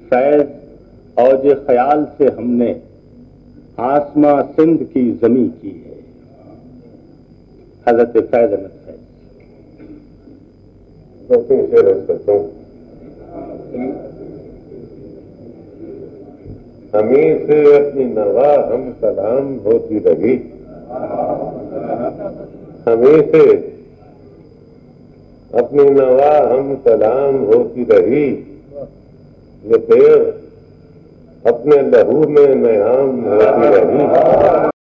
फैज औज ख्याल से हमने आसमां सिंध की जमी की है। हजरत फैज अहमद फैज। शेर करता हूँ। हमी से अपनी नवा हम कलाम होती रही, हमी से अपनी नवा हम कलाम होती रही, ये पेड़ अपने लहू में नयाम होती रही।